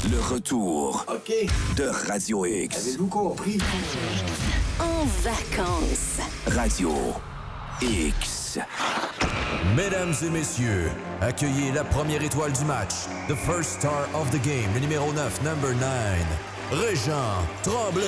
Le retour de Radio X. Avez-vous compris? En vacances. Radio X. Mesdames et messieurs, accueillez la première étoile du match, the first star of the game, le numéro 9, number 9, Régent Tremblay.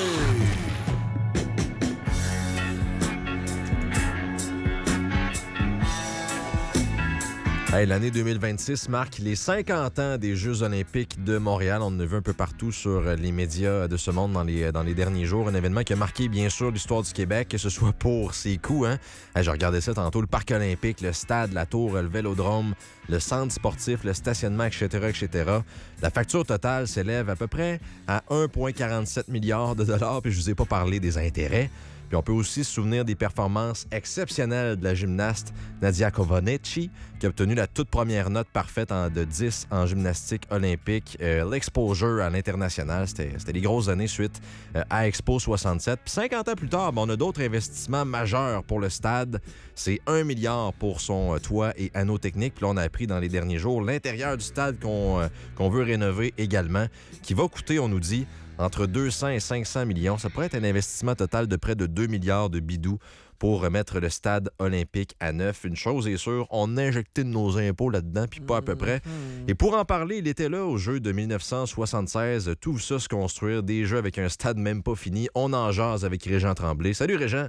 Hey, l'année 2026 marque les 50 ans des Jeux olympiques de Montréal. On en a vu un peu partout sur les médias de ce monde dans les derniers jours. Un événement qui a marqué, bien sûr, l'histoire du Québec, que ce soit pour ses coups. Hey, je regardais ça tantôt, le parc olympique, le stade, la tour, le vélodrome, le centre sportif, le stationnement, etc., etc. La facture totale s'élève à peu près à 1,47 milliard de dollars, puis je vous ai pas parlé des intérêts. Puis on peut aussi se souvenir des performances exceptionnelles de la gymnaste Nadia Comaneci, qui a obtenu la toute première note parfaite de 10 en gymnastique olympique. L'exposure à l'international, c'était les grosses années suite à Expo 67. Puis 50 ans plus tard, on a d'autres investissements majeurs pour le stade. C'est 1 milliard pour son toit et anneaux techniques. Puis là, on a appris dans les derniers jours l'intérieur du stade qu'on veut rénover également, qui va coûter, on nous dit, entre 200 et 500 millions. Ça pourrait être un investissement total de près de 2 milliards de bidous pour remettre le stade olympique à neuf. Une chose est sûre, on a injecté de nos impôts là-dedans, puis pas à peu près. Et pour en parler, il était là au jeu de 1976. Tout ça se construire, des jeux avec un stade même pas fini. On en jase avec Régent Tremblay. Salut Régent!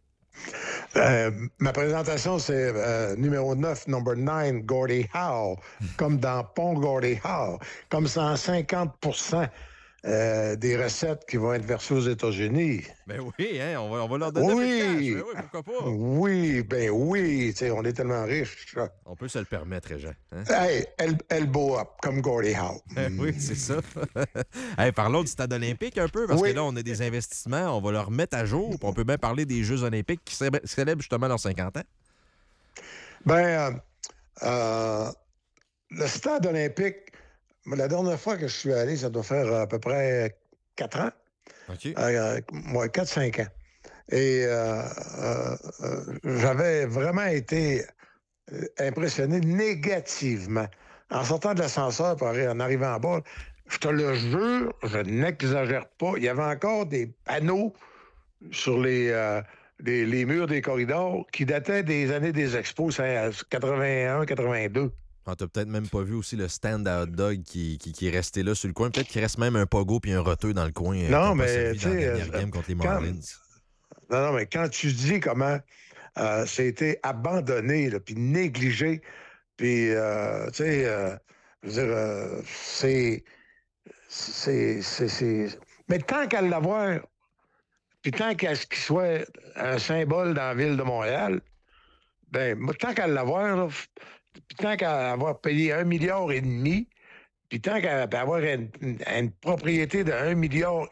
Ma présentation, c'est numéro 9, number 9, Gordie Howe, comme dans Pont Gordie Howe, comme 150% des recettes qui vont être versées aux États-Unis. Ben oui, hein, on va leur donner un peu de cash. Ben oui, pourquoi pas? Oui, on est tellement riches. On peut se le permettre, Régent. Hein? Hey, elbow up, comme Gordie Howe. Oui, c'est ça. Hey, parlons du stade olympique un peu, parce que là, on a des investissements, on va leur mettre à jour, puis on peut bien parler des Jeux olympiques qui célèbrent justement leurs 50 ans. Le stade olympique, la dernière fois que je suis allé, ça doit faire à peu près 4 ans. OK. 4-5 ans. Et j'avais vraiment été impressionné négativement. En sortant de l'ascenseur, en arrivant en bas, je te le jure, je n'exagère pas, il y avait encore des panneaux sur les murs des corridors qui dataient des années des expos, 81-82. Ah, t'as peut-être même pas vu aussi le stand à hot dog qui est resté là sur le coin. Peut-être qu'il reste même un pogo puis un roteux dans le coin. Non, mais tu sais... dans la dernière game contre les Marlins. Non, mais quand tu dis comment ça a été abandonné, là, puis négligé, puis, tu sais, je veux dire, c'est... Mais tant qu'à l'avoir, puis tant qu'à ce qu'il soit un symbole dans la ville de Montréal, ben, tant qu'à l'avoir, là, puis tant qu'à avoir payé 1,5 milliard, puis tant qu'à avoir une propriété de 1,5 milliard,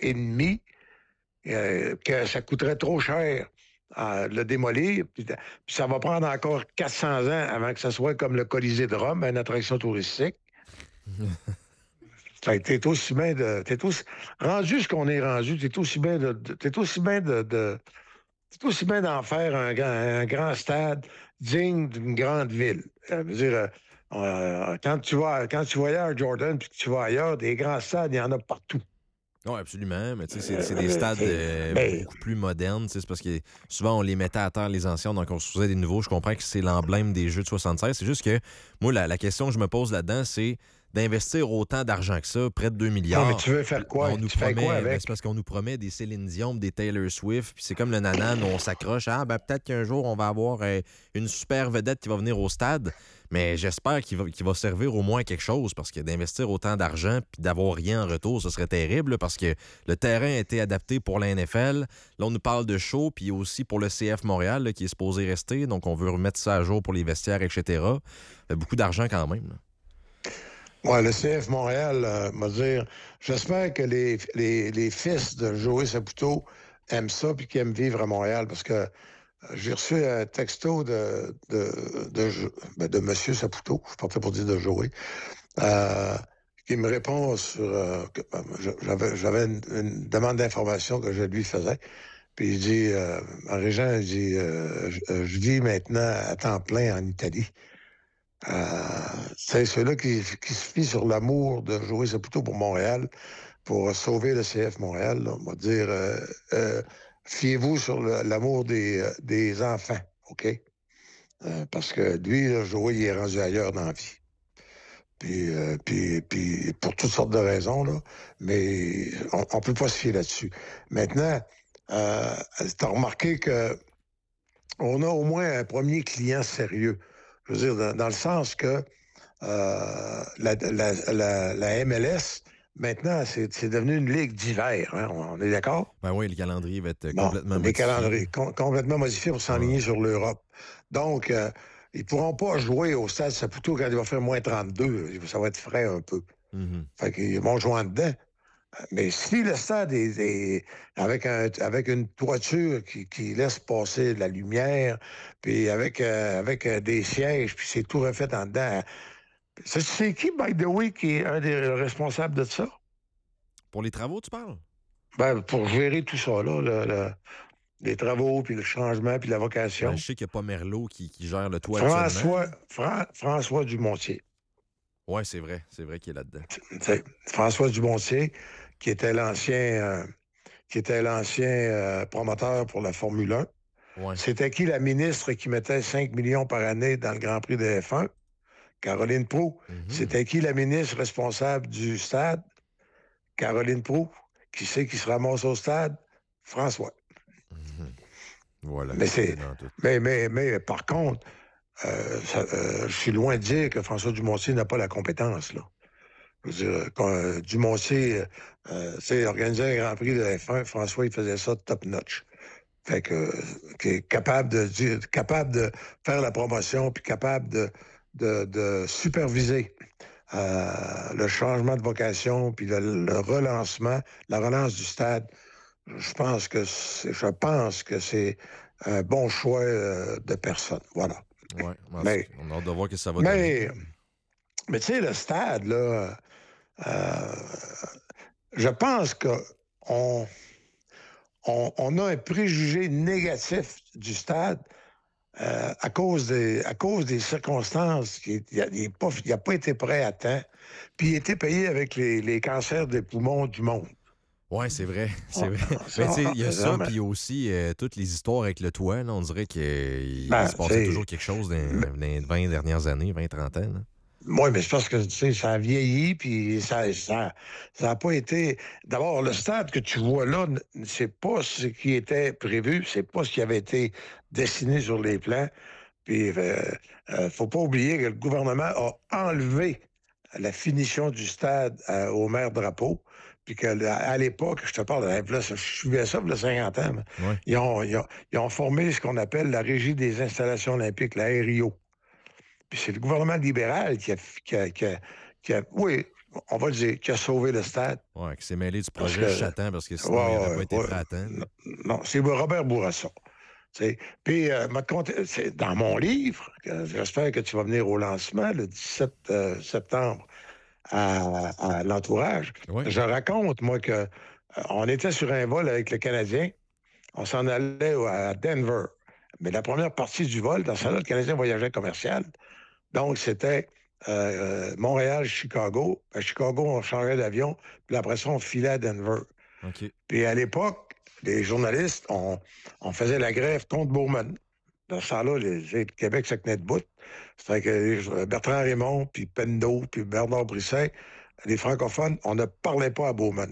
que ça coûterait trop cher à le démolir, puis ça va prendre encore 400 ans avant que ça soit comme le Colisée de Rome, une attraction touristique. T'es aussi bien de... rendu ce qu'on est rendu, t'es aussi bien d'en faire un grand stade digne d'une grande ville. Je veux dire, quand tu voyages à Jordan puis que tu vas ailleurs, des grands stades, il y en a partout. Oui, absolument. Mais tu sais, c'est des stades beaucoup plus modernes. C'est parce que souvent, on les mettait à terre, les anciens, donc on construisait des nouveaux. Je comprends que c'est l'emblème des Jeux de 76. C'est juste que, moi, la question que je me pose là-dedans, c'est d'investir autant d'argent que ça, près de 2 milliards. Non, mais tu veux faire quoi? Fais quoi avec? C'est parce qu'on nous promet des Céline Dion, des Taylor Swift, puis c'est comme le nanan où on s'accroche. Peut-être qu'un jour, on va avoir une super vedette qui va venir au stade, mais j'espère qu'il va servir au moins à quelque chose, parce que d'investir autant d'argent puis d'avoir rien en retour, ce serait terrible, parce que le terrain a été adapté pour la NFL. Là, on nous parle de show, puis aussi pour le CF Montréal, là, qui est supposé rester, donc on veut remettre ça à jour pour les vestiaires, etc. Beaucoup d'argent quand même, là. Oui, le CF Montréal, m'a dire, j'espère que les fils de Joey Saputo aiment ça puis qu'ils aiment vivre à Montréal, parce que j'ai reçu un texto de M. Saputo, je partais pour dire de Joey, qui me répond sur... j'avais une demande d'information que je lui faisais, puis il dit, Régent, il dit, je vis maintenant à temps plein en Italie. C'est ceux-là qui se fient sur l'amour de Joey Saputo pour Montréal, pour sauver le CF Montréal. Là. On va dire, fiez-vous sur l'amour des enfants, OK? Parce que lui, là, Joey, il est rendu ailleurs dans la vie. Puis pour toutes sortes de raisons, là, mais on ne peut pas se fier là-dessus. Maintenant, tu as remarqué que on a au moins un premier client sérieux. Je veux dire, dans le sens que la MLS, maintenant, c'est devenu une ligue d'hiver. Hein? On est d'accord? Ben oui, le calendrier va être complètement Les modifié. calendriers complètement modifiés pour s'enligner sur l'Europe. Donc, ils ne pourront pas jouer au Stade Saputo quand il va faire moins 32. Ça va être frais un peu. Mm-hmm. Fait qu'ils vont jouer en dedans. Mais si le stade est avec une toiture qui laisse passer de la lumière, puis avec des sièges, puis c'est tout refait en dedans. C'est qui, by the way, qui est un des responsables de ça? Pour les travaux, tu parles? Ben, pour gérer tout ça, là, les travaux, puis le changement, puis la vocation. Ben, je sais qu'il n'y a pas Merlot qui gère le toit François Dumontier. Oui, c'est vrai qu'il est là-dedans. François Dumontier, qui était l'ancien promoteur pour la Formule 1. Ouais. C'était qui la ministre qui mettait 5 millions par année dans le Grand Prix de F1? Caroline Proulx. Mm-hmm. C'était qui la ministre responsable du stade? Caroline Proulx. Qui c'est qui se ramasse au stade? François. Mm-hmm. Voilà. Mais par contre, je suis loin de dire que François Dumontier n'a pas la compétence, là. Je veux dire, quand Dumontier organisait un Grand Prix de F1, François, il faisait ça top-notch. Fait que, qui est capable de faire la promotion, puis capable de superviser le changement de vocation, puis le relancement, la relance du stade. Je pense que c'est un bon choix de personne. Voilà. Ouais, Mais on a hâte de voir que ça va donner. Mais tu sais, le stade, là, je pense qu'on a un préjugé négatif du stade à cause des circonstances. Il n'a pas été prêt à temps, puis il a été payé avec les cancers des poumons du monde. Oui, c'est vrai. Mais tu sais, il y a ça, puis aussi toutes les histoires avec le toit. Là, on dirait qu'il se passait toujours quelque chose dans les 20 dernières années, 20-30 ans. Là. Oui, mais c'est parce que, tu sais, ça a vieilli, puis ça a pas été... D'abord, le stade que tu vois là, c'est pas ce qui était prévu, c'est pas ce qui avait été dessiné sur les plans. Puis, faut pas oublier que le gouvernement a enlevé la finition du stade au maire Drapeau, puis qu'à l'époque, je te parle, je suivais ça il y a 50 ans, ouais. Ils ont formé ce qu'on appelle la Régie des installations olympiques, la RIO. Puis c'est le gouvernement libéral qui a oui, on va le dire, qui a sauvé le stade. Oui, qui s'est mêlé du projet Chatan parce que sinon, il n'aurait pas été prêt à temps. Non, c'est Robert Bourassa. Puis, c'est dans mon livre, j'espère que tu vas venir au lancement le 17 septembre à l'entourage. Oui. Je raconte, moi, que on était sur un vol avec le Canadien. On s'en allait à Denver. Mais la première partie du vol, dans ce là le Canadien voyageait commercial. Donc, c'était Montréal-Chicago. À Chicago, on changeait d'avion. Puis après ça, on filait à Denver. Okay. Puis à l'époque, les journalistes, on faisait la grève contre Bowman. Dans ce temps-là, le Québec se tenait debout. C'était que Bertrand Raymond, puis Pendo, puis Bernard Brisset, les francophones, on ne parlait pas à Bowman.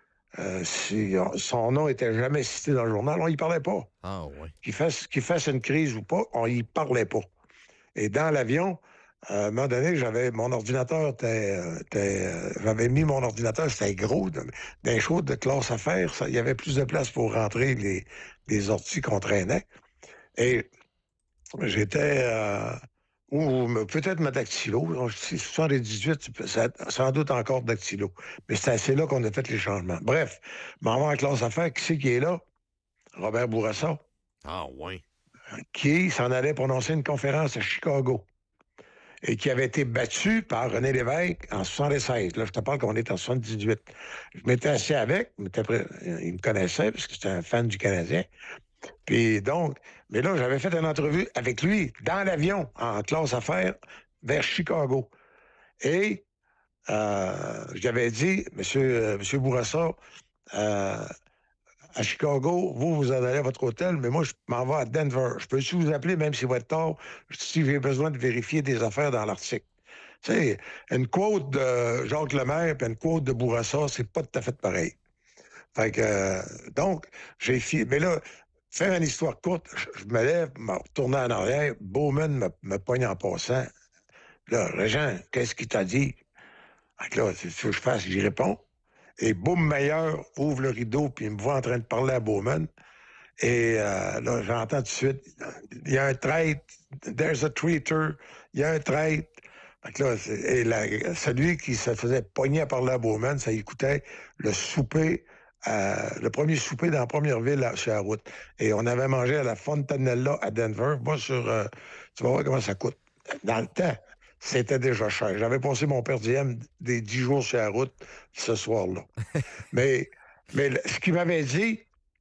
Si son nom n'était jamais cité dans le journal, on n'y parlait pas. Ah oui. Qu'il fasse une crise ou pas, on n'y parlait pas. Et dans l'avion, à un moment donné, j'avais mon ordinateur, j'avais mis mon ordinateur, c'était gros, d'un show de classe affaires, il y avait plus de place pour rentrer les orties qu'on traînait. Et j'étais, ou peut-être ma dactylo, 78, sans doute encore dactylo. Mais c'est là qu'on a fait les changements. Bref, m'en va en classe affaires, qui c'est qui est là? Robert Bourassa. Ah oui. Qui s'en allait prononcer une conférence à Chicago et qui avait été battu par René Lévesque en 76. Là, je te parle qu'on est en 78. Je m'étais assis avec, il me connaissait parce que j'étais un fan du Canadien. Puis donc, mais là, j'avais fait une entrevue avec lui dans l'avion, en classe affaires, vers Chicago. Et j'avais dit, Monsieur Bourassa, à Chicago, vous en allez à votre hôtel, mais moi, je m'en vais à Denver. Je peux-tu vous appeler, même s'il va être tard, si j'ai besoin de vérifier des affaires dans l'article? Tu sais, une quote de Jacques Lemaire et une quote de Bourassa, c'est pas tout à fait pareil. Fait que, donc, mais là, faire une histoire courte, je me lève, me retourne en arrière, Bowman me pogne en passant. Là, Régent, qu'est-ce qu'il t'a dit? Fait que là, c'est ce que je fasse, j'y réponds. Et boum, Meilleur ouvre le rideau, puis il me voit en train de parler à Bowman. Et là, j'entends tout de suite, il y a un traître, there's a traitor, il y a un traître. Fait que là, celui qui se faisait pogner à parler à Bowman, ça écoutait le souper, le premier souper dans la première ville sur la route. Et on avait mangé à la Fontanella à Denver. Moi, tu vas voir comment ça coûte. Dans le temps, c'était déjà cher. J'avais passé mon per diem des 10 jours sur la route ce soir-là. mais ce qu'il m'avait dit,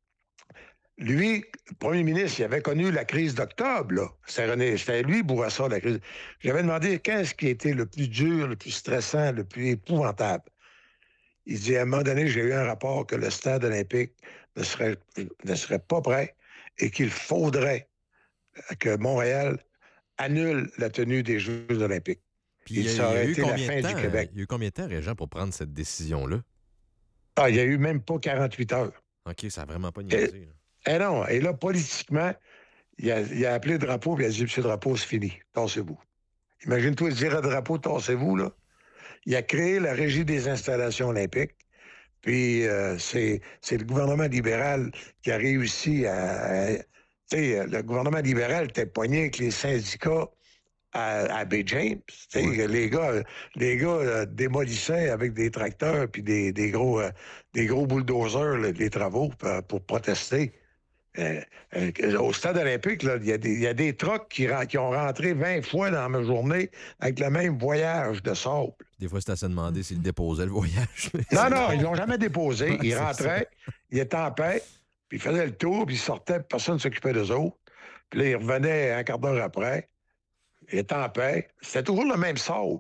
lui, le premier ministre, il avait connu la crise d'octobre, là. C'était lui, Bourassa, la crise. J'avais demandé qu'est-ce qui était le plus dur, le plus stressant, le plus épouvantable. Il dit, à un moment donné, j'ai eu un rapport que le stade olympique ne serait pas prêt et qu'il faudrait que Montréal annule la tenue des Jeux olympiques. Puis ça aurait été la fin du Québec. Il y a eu combien de temps, Régent, pour prendre cette décision-là? Ah, il n'y a eu même pas 48 heures. OK, ça n'a vraiment pas niaisé. Non. Et là, politiquement, il a appelé Drapeau et il a dit, M. Drapeau, c'est fini. Tassez-vous. Imagine-toi dire à Drapeau, tassez-vous, là. Il a créé la Régie des installations olympiques. Puis c'est le gouvernement libéral qui a réussi à... Tu sais, le gouvernement libéral était pogné avec les syndicats à Bay James. Ouais. Les gars démolissaient avec des tracteurs puis des gros bulldozers les travaux pour protester. Au stade olympique, il y a des trucks qui ont rentré 20 fois dans ma journée avec le même voyage de sable. Des fois, c'est à se demander s'ils déposaient le voyage. Non, ils l'ont jamais déposé. Ils rentraient, ils étaient en paix, puis ils faisaient le tour, puis ils sortaient, puis personne ne s'occupait d'eux autres. Puis là, ils revenaient un quart d'heure après. Ils étaient en paix. C'était toujours le même sable.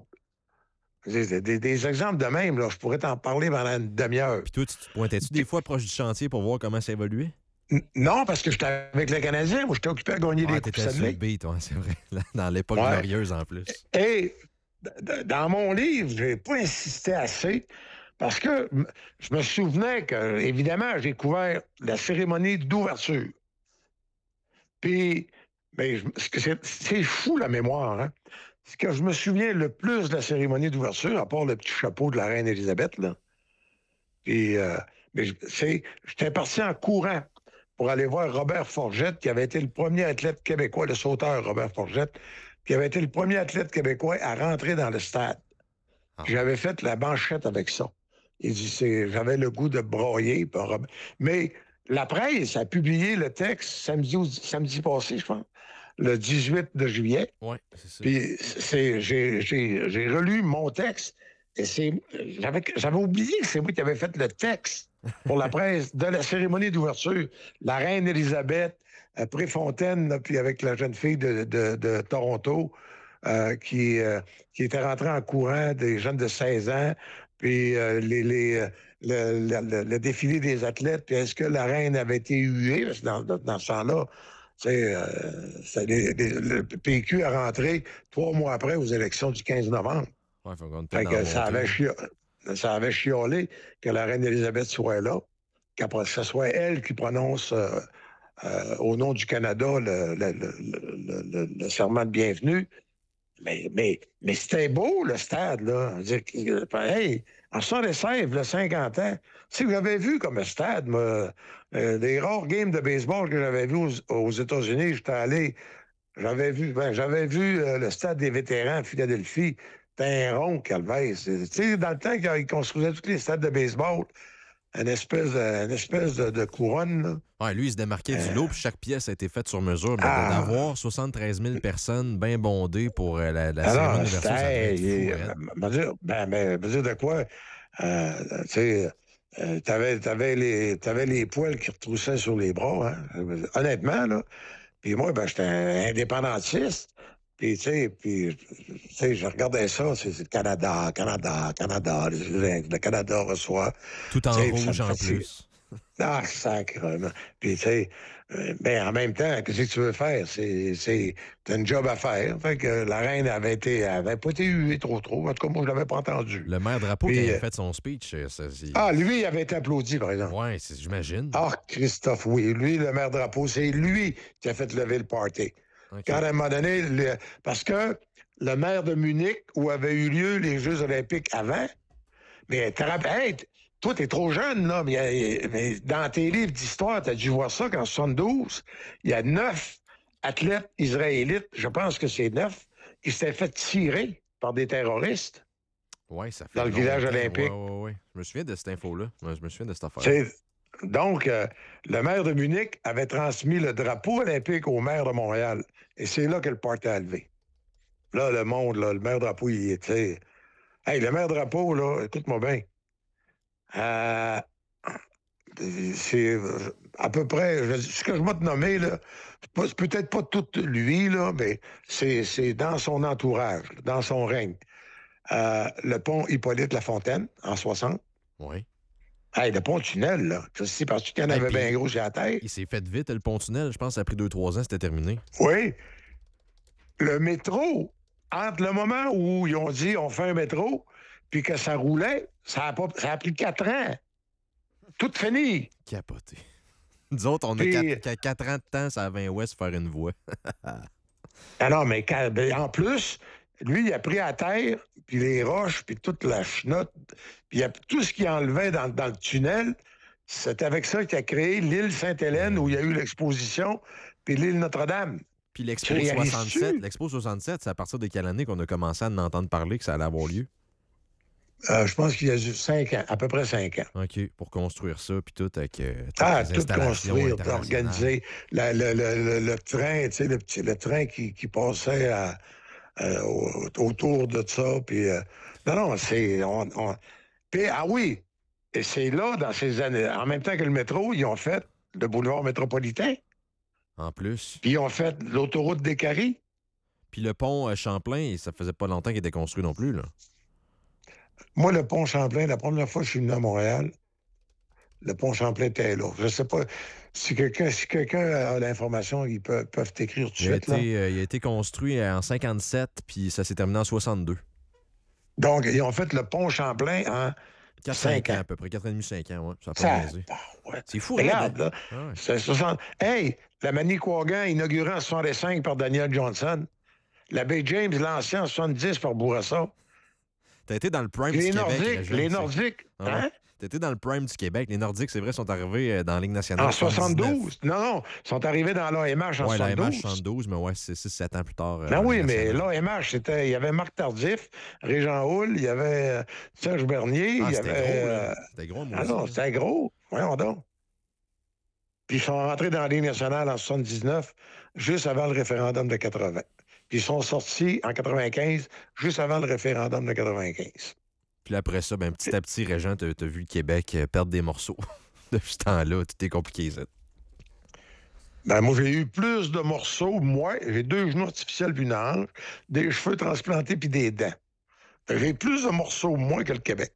Des exemples de même, là, je pourrais t'en parler pendant une demi-heure. Puis toi, tu te pointais-tu des fois proche du chantier pour voir comment ça évoluait? Non, parce que j'étais avec le Canadien. Moi, j'étais occupé à gagner des Coupes Stanley. C'est vrai. Dans l'époque glorieuse, en plus. Et dans mon livre, j'ai pas insisté assez parce que je me souvenais que, évidemment, j'ai couvert la cérémonie d'ouverture. Puis, c'est fou la mémoire, hein? Ce que je me souviens le plus de la cérémonie d'ouverture, à part le petit chapeau de la reine Élisabeth, là. Puis, j'étais parti en courant pour aller voir Robert Forgette, qui avait été le premier athlète québécois, le sauteur Robert Forgette, qui avait été le premier athlète québécois à rentrer dans le stade. J'avais fait la manchette avec ça. Il dit, j'avais le goût de broyer. Mais la presse a publié le texte samedi passé, je pense, le 18 de juillet. Oui, c'est ça. Puis j'ai relu mon texte et j'avais oublié que c'est moi qui avais fait le texte pour la presse de la cérémonie d'ouverture. La reine Élisabeth, Préfontaine, puis avec la jeune fille de Toronto, qui était rentrée en courant, des jeunes de 16 ans, puis le défilé des athlètes, puis est-ce que la reine avait été huée? Parce que dans ce temps-là, le PQ a rentré 3 mois après aux élections du 15 novembre. Ouais, fait que ça avait chiolé que la reine Élisabeth soit là, qu'après ce soit elle qui prononce au nom du Canada le serment de bienvenue. Mais c'était beau, le stade, là. Hey, en 76, le 50 ans, si vous avez vu comme stade, des rares games de baseball que j'avais vus aux États-Unis, j'avais vu le stade des vétérans à Philadelphie. C'était un rond, calvaire. Tu sais, dans le temps qu'ils construisaient tous les stades de baseball, une espèce de couronne, là. Ouais, lui, il se démarquait du lot, puis chaque pièce a été faite sur mesure. D'avoir 73 000 personnes bien bondées pour la cérémonie d'ouverture, ça me dire de quoi? Tu sais, t'avais les poils qui retroussaient sur les bras, hein? Honnêtement, là. Puis moi, j'étais un indépendantiste. Puis, je regardais ça, c'est le Canada, le Canada reçoit. Tout en Tu sais, rouge ça me en fait- plus. Ah, sacrément. Puis, ben, en même temps, qu'est-ce que tu veux faire? T'as une job à faire. Fait que la reine avait pas été huée trop. En tout cas, moi, je l'avais pas entendu. Le maire Drapeau, Puis, qui avait fait son speech, lui, il avait été applaudi, par exemple. Ouais, j'imagine. Ah, Christophe, oui. Lui, le maire Drapeau, c'est lui qui a fait lever le party. OK. Quand à un moment donné, parce que le maire de Munich, où avaient eu lieu les Jeux olympiques avant, mais hey, toi, t'es trop jeune, là, mais dans tes livres d'histoire, t'as dû voir ça qu'en 72, il y a 9 athlètes israélites, je pense que c'est 9, qui s'étaient fait tirer par des terroristes. Ouais, ça fait Dans le village longtemps. olympique. Ouais. Je me souviens de cette info-là. Ouais, je me souviens de cette affaire. Donc, le maire de Munich avait transmis le drapeau olympique au maire de Montréal. Et c'est là que le party a levé. Là, le monde, là, le maire drapeau, il était... Hey, le maire drapeau, là, écoute-moi bien. C'est à peu près... Ce que je vais te nommer, là, c'est peut-être pas tout lui, là, mais c'est dans son entourage, dans son règne. Le pont Hippolyte-Lafontaine, en 60. Oui. Hey, le pont-tunnel, là, c'est parce qu'il y en avait bien gros sur la tête. Il s'est fait vite, le pont-tunnel. Je pense que ça a pris 2-3 ans, c'était terminé. Oui. Le métro, entre le moment où ils ont dit on fait un métro, puis que ça roulait, ça a pris 4 ans. Tout fini. Capoté. Nous autres, on a 4 ans de temps, ça à 20 Ouest faire une voie. Alors, mais en plus, lui, il a pris à terre, puis les roches, puis toute la chenotte, puis tout ce qu'il enlevait dans le tunnel, c'est avec ça qu'il a créé l'île Sainte-Hélène, où il y a eu l'exposition, puis l'île Notre-Dame. Puis l'Expo 67, c'est à partir de quelle année qu'on a commencé à en entendre parler que ça allait avoir lieu? Je pense qu'il y a eu 5 ans, à peu près 5 ans. OK, pour construire ça, puis tout avec toutes les tout installations construire, internationales. organiser le train, tu sais, le train qui passait autour de ça. Puis, non, c'est... Puis, oui, et c'est là, dans ces années, en même temps que le métro, ils ont fait le boulevard métropolitain. En plus. Puis, ils ont fait l'autoroute des Caries. Puis le pont Champlain, ça faisait pas longtemps qu'il était construit non plus, là. Moi, le pont Champlain, la première fois que je suis venu à Montréal, le pont Champlain était là. Je ne sais pas si quelqu'un a l'information, ils peuvent t'écrire tout de suite. Il a été construit en 57, puis ça s'est terminé en 62. Donc, ils ont fait le pont Champlain en 5 ans. À peu près, 4,5-5 ans, ouais. Ça a pas Ça, baisé. ouais. C'est fou, Regarde, là. Ah ouais. C'est 60... Hey, la Manicouagan, inaugurée en 65 par Daniel Johnson. La baie James, l'ancien en 70 par Bourassa. T'as été dans le prime Les du Québec. Les Nordiques, Ah ouais. hein? T'as été dans le prime du Québec. Les Nordiques, c'est vrai, sont arrivés dans la Ligue nationale. En 72. Non, ils sont arrivés dans l'AMH en 72. Oui, l'AMH 72, mais ouais, c'est 6-7 ans plus tard. Ben oui, mais l'AMH, il y avait Marc Tardif, Régent Houle, il y avait Serge Bernier, il y avait... C'était gros, moi Ah aussi. non, c'était gros. Voyons donc. Puis ils sont rentrés dans la Ligue nationale en 79, juste avant le référendum de 80. Puis ils sont sortis en 95, juste avant le référendum de 95. Puis après ça, ben, petit à petit, Régent, t'as vu le Québec perdre des morceaux. Depuis ce temps-là, tout est compliqué, ça. Ben, moi, j'ai eu plus de morceaux, moi. J'ai 2 genoux artificiels puis une hanche, des cheveux transplantés puis des dents. J'ai plus de morceaux, moi, que le Québec.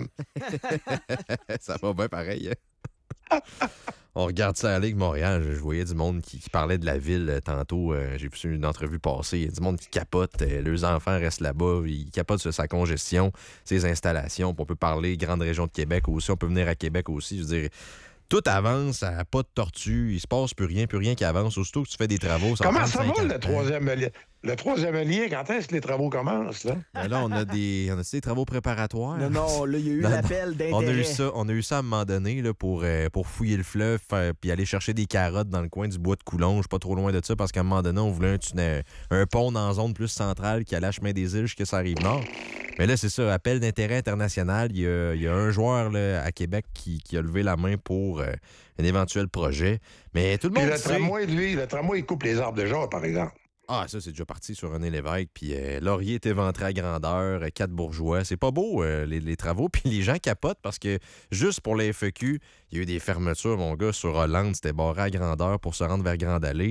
Ça va bien pareil, hein? On regarde ça à la Ligue Montréal. Je voyais du monde qui parlait de la ville tantôt. J'ai vu une entrevue passer. Il y a du monde qui capote. Leurs enfants restent là-bas. Ils capotent sur sa congestion, ses installations. Puis on peut parler grande région de Québec aussi. On peut venir à Québec aussi. Je veux dire, tout avance à pas de tortue. Il se passe plus rien qui avance. Aussitôt que tu fais des travaux, ça Comment ça va, le troisième lien? Le troisième lien, quand est-ce que les travaux commencent, là? Ben là, on a des travaux préparatoires. Non, là, il y a eu l'appel d'intérêt. On a eu ça à un moment donné là, pour fouiller le fleuve puis aller chercher des carottes dans le coin du bois de Coulonge, pas trop loin de ça, parce qu'à un moment donné, on voulait un pont dans la zone plus centrale qui allait à chemin des îles jusqu'à ça arrive nord. Mais là, c'est ça, appel d'intérêt international. Il y a un joueur là, à Québec qui a levé la main pour un éventuel projet. Mais tout le monde sait... Le tramway, il coupe les arbres de genre, par exemple. Ah, ça, c'est déjà parti sur René Lévesque. Puis Laurier est éventré à grandeur, 4 bourgeois. C'est pas beau, les travaux. Puis les gens capotent parce que juste pour les FEQ, il y a eu des fermetures, mon gars, sur Hollande. C'était barré à grandeur pour se rendre vers Grande-Allée.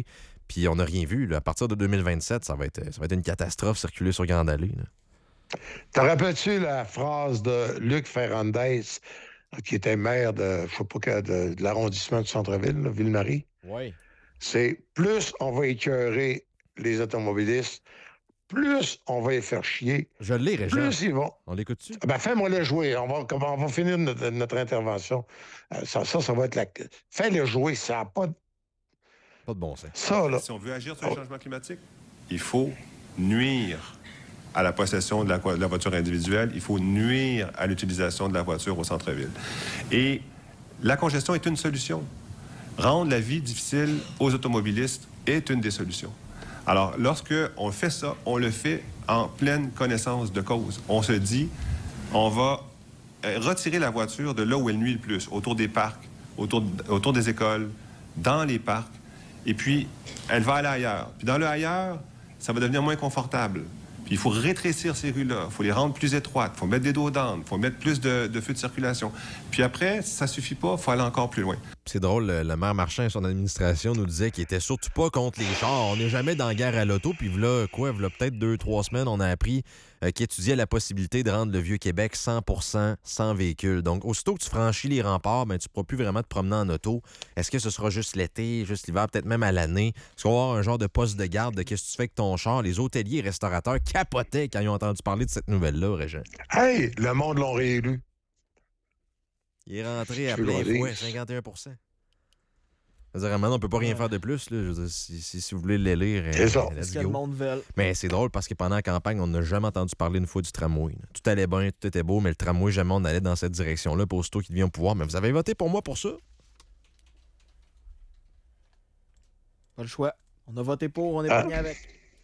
Puis on n'a rien vu. Là. À partir de 2027, ça va être une catastrophe circuler sur Grande Allée. Là. Te rappelles-tu la phrase de Luc Ferrandez, qui était maire de, je sais pas, de l'arrondissement du centre-ville, là, Ville-Marie? Oui. C'est plus on va écœurer les automobilistes, plus on va les faire chier. Je l'ai, Régent. Plus ils vont. On l'écoute-tu? Ben, fais-moi-le jouer. On va finir notre intervention. Ça va être la. Fais-le jouer. Ça n'a pas de. Pas de bon sens. Ça, là. Si on veut agir sur le changement climatique, il faut nuire à la possession de la voiture individuelle. Il faut nuire à l'utilisation de la voiture au centre-ville. Et la congestion est une solution. Rendre la vie difficile aux automobilistes est une des solutions. Alors, lorsque on fait ça, on le fait en pleine connaissance de cause. On se dit, on va retirer la voiture de là où elle nuit le plus, autour des parcs, autour des écoles, dans les parcs, et puis elle va aller ailleurs. Puis dans le ailleurs, ça va devenir moins confortable. Puis il faut rétrécir ces rues-là, il faut les rendre plus étroites, il faut mettre des dos d'âne, il faut mettre plus de feux de circulation. Puis après, ça suffit pas, il faut aller encore plus loin. C'est drôle, le maire Marchand et son administration nous disaient qu'il était surtout pas contre les chars. On n'est jamais dans la guerre à l'auto. Puis voilà peut-être 2-3 semaines, on a appris qu'il étudiait la possibilité de rendre le Vieux-Québec 100% sans véhicule. Donc, aussitôt que tu franchis les remparts, ben, tu ne pourras plus vraiment te promener en auto. Est-ce que ce sera juste l'été, juste l'hiver, peut-être même à l'année? Est-ce qu'on va avoir un genre de poste de garde de qu'est-ce que tu fais avec ton char? Les hôteliers et restaurateurs capotaient quand ils ont entendu parler de cette nouvelle-là, Régent. Hey, le monde l'ont réélu. Il est rentré à plein fouet, 51%. Maintenant, on ne peut pas rien faire de plus. Là. Je veux dire, si vous voulez les lire, c'est ça. C'est ce que le monde veut. Mais c'est drôle parce que pendant la campagne, on n'a jamais entendu parler une fois du tramway. Là. Tout allait bien, tout était beau, mais le tramway, jamais on allait dans cette direction-là pour aussitôt qu'il devient au pouvoir. Mais vous avez voté pour moi pour ça? Pas le choix. On a voté pour, on est pogné avec.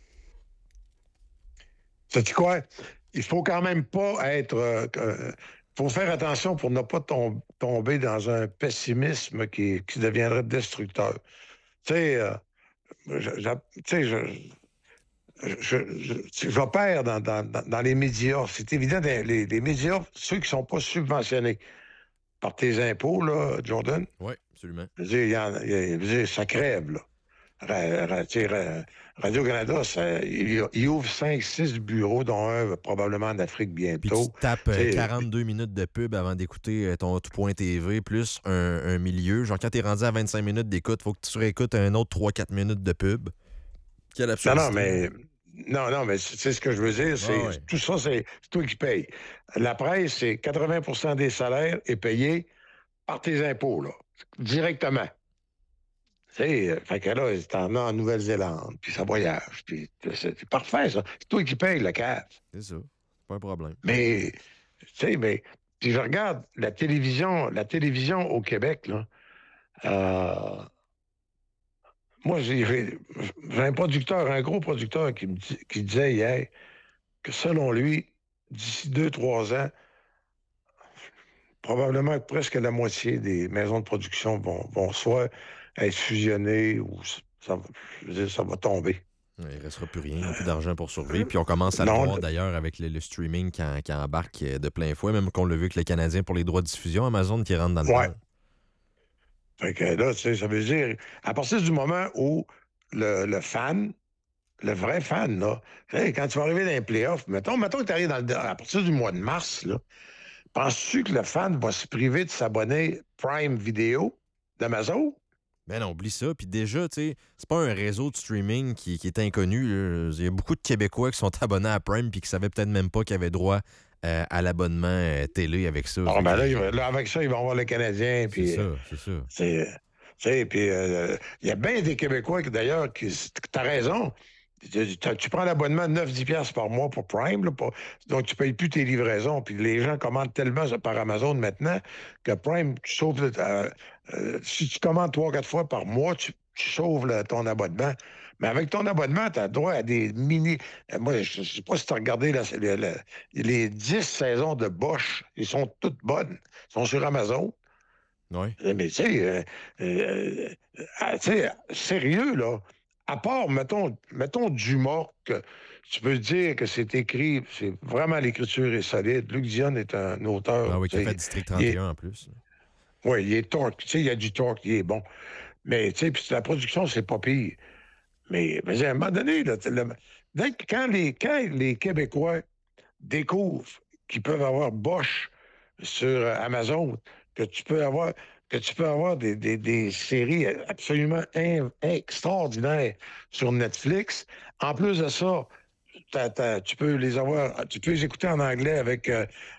Sais-tu quoi? Il faut quand même pas être... faut faire attention pour ne pas tomber dans un pessimisme qui deviendrait destructeur. Tu sais, j'opère dans les médias. C'est évident, les médias, ceux qui ne sont pas subventionnés par tes impôts, là, Jordan. Oui, absolument. Je veux dire, ça crève, là. Radio-Canada, il ouvre 5-6 bureaux, dont un probablement en Afrique bientôt. Puis tu tapes 42 minutes de pub avant d'écouter ton Tout.tv TV, plus un milieu. Genre, quand t'es rendu à 25 minutes d'écoute, il faut que tu réécoutes un autre 3-4 minutes de pub. Quelle absurdité. Non, mais c'est ce que je veux dire. Tout ça, c'est toi qui payes. La presse, c'est 80 des salaires est payé par tes impôts, là, directement. Fait que là, t'en as en Nouvelle-Zélande, puis ça voyage, puis c'est parfait, ça. C'est toi qui payes le CAF. C'est ça. Pas un problème. Mais, puis je regarde la télévision au Québec, là. Moi, j'ai un gros producteur qui disait hier que selon lui, d'ici 2-3 ans, probablement presque la moitié des maisons de production vont soit être fusionnées ou ça va tomber. Il ne restera plus rien, il n'y a plus d'argent pour survivre. Puis on commence à le voir d'ailleurs avec le streaming qui embarque de plein fouet, même qu'on l'a vu avec les Canadiens pour les droits de diffusion, Amazon qui rentre dans le temps. Fait que là, tu sais, ça veut dire, à partir du moment où le fan, le vrai fan, là, quand tu vas arriver dans les playoffs, mettons que tu arrives à partir du mois de mars, là, penses-tu que le fan va se priver de s'abonner Prime Video d'Amazon? Ben non, oublie ça. Puis déjà, tu sais, c'est pas un réseau de streaming qui est inconnu. Là. Il y a beaucoup de Québécois qui sont abonnés à Prime puis qui savaient peut-être même pas qu'ils avaient droit à l'abonnement télé avec ça. Bon, ben là, avec ça, ils vont voir les Canadiens. Puis, c'est ça. Puis il y a bien des Québécois, d'ailleurs, t'as raison. Tu prends l'abonnement de 9-10$ par mois pour Prime, là, donc tu ne payes plus tes livraisons. Puis les gens commandent tellement par Amazon maintenant que Prime, tu sauves... si tu commandes 3-4 fois par mois, tu sauves ton abonnement. Mais avec ton abonnement, tu as droit à des mini... Moi, je ne sais pas si tu as regardé les 10 saisons de Bosch. Ils sont toutes bonnes. Ils sont sur Amazon. Oui. Mais tu sais, sérieux, là... À part, mettons Dumas, que tu peux dire que c'est écrit, c'est vraiment l'écriture est solide. Luc Dion est un auteur. Ah oui, qui a fait District 31 en plus. Oui, il est torque. Tu sais, il y a du torque, il est bon. Mais, tu sais, puis la production, c'est pas pire. Mais à un moment donné, là, quand les Québécois découvrent qu'ils peuvent avoir Bosch sur Amazon, que tu peux avoir des séries absolument extraordinaires sur Netflix. En plus de ça, tu peux les écouter en anglais avec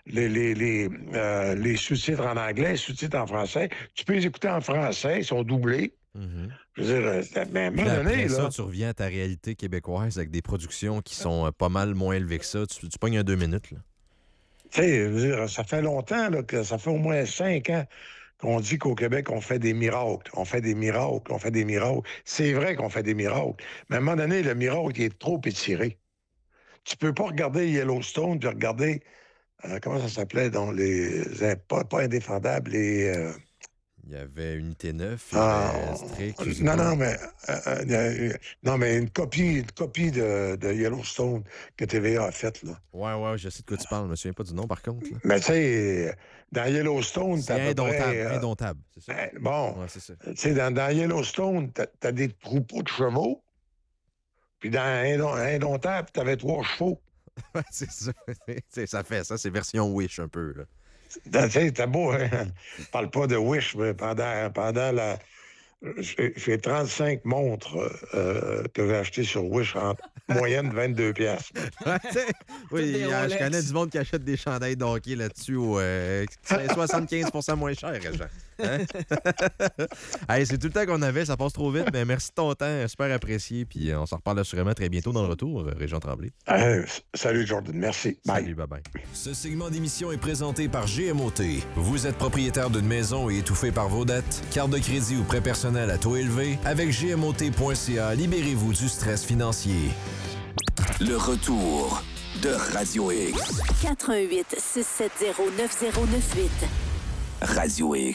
les sous-titres en anglais, sous-titres en français. Tu peux les écouter en français, ils sont doublés. Mm-hmm. Je veux dire, mais à un moment donné, après ça, là, tu reviens à ta réalité québécoise avec des productions qui sont pas mal moins élevées que ça. Tu pognes un 2 minutes, là. tu sais, je veux dire, ça fait longtemps, là, que ça fait au moins 5 ans qu'on dit qu'au Québec, on fait des miracles. On fait des miracles, on fait des miracles. C'est vrai qu'on fait des miracles. Mais à un moment donné, le miracle, il est trop étiré. Tu peux pas regarder Yellowstone puis regarder, comment ça s'appelait, dans pas indéfendables, Il y avait Unité 9, Ah, Strict. je sais non, pas. non, mais une copie de Yellowstone que TVA a faite, là. Ouais, je sais de quoi tu parles. Je me souviens pas du nom, par contre. Là. Mais tu sais, dans Yellowstone, C'est t'as à peu indomptable, près, indomptable, c'est ça? bon, Ouais, c'est ça. tu sais, dans Yellowstone, t'as des troupeaux de chevaux, puis dans Indomptable, t'avais 3 chevaux. Ouais, c'est ça. Ça fait ça, c'est version Wish un peu. Là. Tu sais, t'as beau, hein? Je parle pas de Wish, mais pendant la... J'ai 35 montres que j'ai achetées sur Wish en moyenne 22 piastres. Ouais, oui, des Rolex. je connais du monde qui achète des chandails de hockey là-dessus c'est 75% moins cher, Jean. Hein? Hey, c'est tout le temps qu'on avait, ça passe trop vite, mais merci de ton temps, super apprécié, puis on s'en reparle assurément très bientôt dans le retour, Régent Tremblay. Salut Jordan, merci. Bye. Salut, bye-bye. Ce segment d'émission est présenté par GMOT. Vous êtes propriétaire d'une maison et étouffé par vos dettes? Carte de crédit ou prêt personnel à taux élevé? Avec GMOT.ca, libérez-vous du stress financier. Le retour de Radio X. 88 670 9098. Radio X.